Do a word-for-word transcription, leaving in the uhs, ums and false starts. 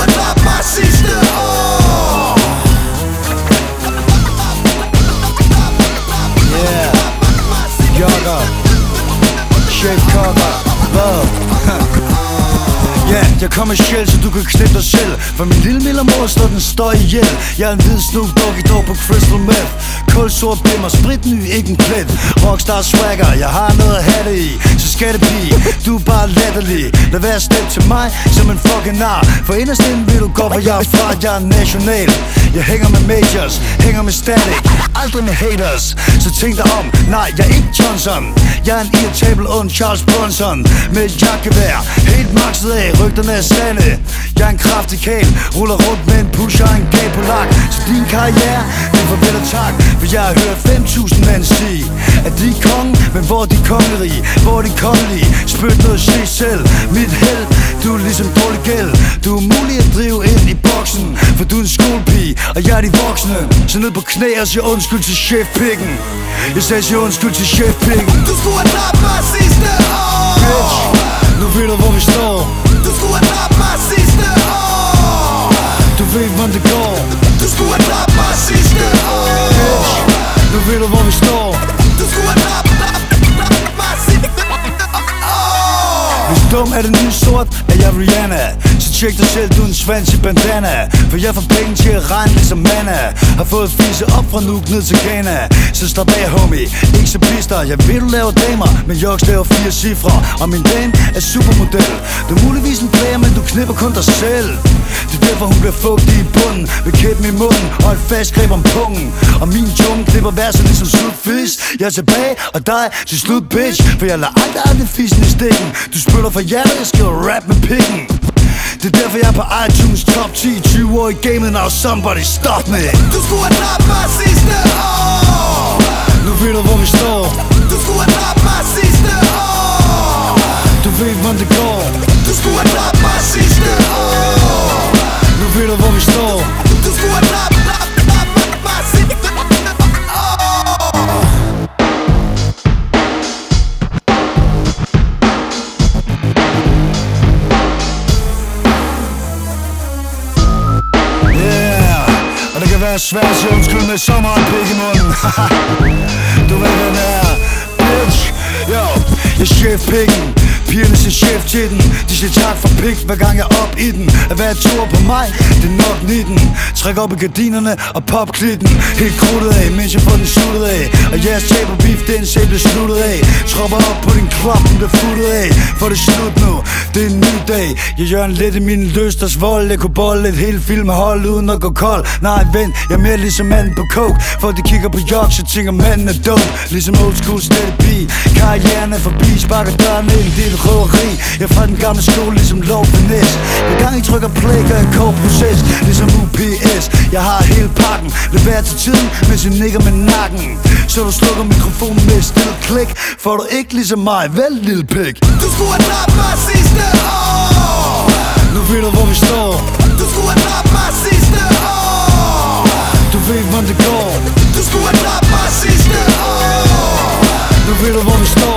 have tabt mig sidste år. Yeah, jogger, chef kokker, hvad? Ja, yeah, jeg kommer sjæl, så du kan knippe dig selv. For min lille millermor slår den støj ihjel. Jeg er en hvid Snoop Doggy Dog på crystal meth. Kulsort bimmer, spritny, ikke en plet. Rockstar swagger, jeg har noget at have det i. Så skal det blive, du er bare latterlig. Lad være stemt til mig som en fucking nar. For inderst inden vil du gå, hvor jeg er fra. Jeg er national. Jeg hænger med majors, hænger med static, aldrig med haters. Så tænk dig om, nej, jeg er ikke Johnson. Jeg er en irritabel ond Charles Bronson. Med et jakkevær, helt maxet af. Rygterne er sande. Jeg er en kraftig kæl, ruller rundt med en pusher og en gay på lak. Så din karriere, det er farvel og tak. For jeg har hørt fem tusind mænd sige, at de er konge, men hvor er de kongerige? Hvor er de kongelige? Spyt noget shit selv. Mit held, du er ligesom dårlig gæld. Du er mulig at drive ind i boksen, for du er en skolepige, og jeg er de voksne. Så ned på knæ og siger undskyld til chefpikken. Jeg sagde siger undskyld til chefpikken. Du skulle have tabt mig sidste år. Bitch, nu ved du hvor vi står. Du skulle have tabt mig sidste år. Du ved hvordan det går. Du skulle have tabt mig sidste år. Bitch, nu ved du hvor vi står. Du skulle have tabt mig sidste år. Hvis dum er det nye sort, er jeg Rihanna. Så tjek dig selv, du er en svans i bandana. For jeg får penge til at regne ligesom manna. Har fået fise op fra Nuuk ned til Ghana. Så stop af homie, ikke så pister. Jeg ved du laver damer, men Joks laver fire cifre. Og min dame er supermodel. Du er muligvis en player, men du knipper kun dig selv. Det er derfor hun bliver fugtig i bunden. Med kæppen i munden og et fast greb om pungen. Og min jungle klipper verset ligesom slutfisk. Jeg er tilbage, og dig til slut bitch. For jeg lader aldrig aldrig fissen i stikken. Du spytter for hjertet, jeg skal rap med pikken. Det er derfor jeg er på iTunes top ti. Tyve år i gamet, now somebody stop me. Du skulle have tabt mig sidste år. Nu ved du hvor vi står. Du skulle have tabt mig sidste år. Du ved hvordan det går. Du skulle have tabt mig sidste år. Nu ved du hvor vi står. Du skulle have tabt mig sidste år. Det er svært at sige undskyld med så meget pik i munden. Du ved hvad det er, bitch. Yo, jeg er chefpikken. Pigerne siger chef til den. De siger tak for pik, hver gang jeg er op i den. At være tur på mig, det er nok nitten. Træk op i gardinerne og pop klitten. Helt krudtet af, mens jeg får den suttet af. Og jeres taber beef, den sag bliver sluttet af. Tropper op på din krop, den bliver futtet af. For det er slut nu, det er en ny dag. Jeg gør en let i mine lysters vold. Jeg kunne bolle et helt film og hold uden at gå kold. Nej vent, jeg er mere ligesom manden på coke. For de kigger på jok, så tænker manden er dope. Ligesom old school steady beat. Karrieren er forbi, sparker døren ind, det er et røveri. Jeg er fra den gamle skole, ligesom Lov Finesse. Hver gang I trykker play, gør en kort proces, ligesom U P S. Jeg har hele pakken, leverer til tiden, mens jeg nikker med nakken. Så du slukker mikrofonen med et stille klik. Får du ikke ligesom mig, vel lille pik. Du skulle have tabt mig sidste år. Nu ved du hvor vi står. Du skulle have tabt mig sidste år. Du ved hvordan det går. Du skulle have tabt mig sidste år. Nu ved du hvor vi står.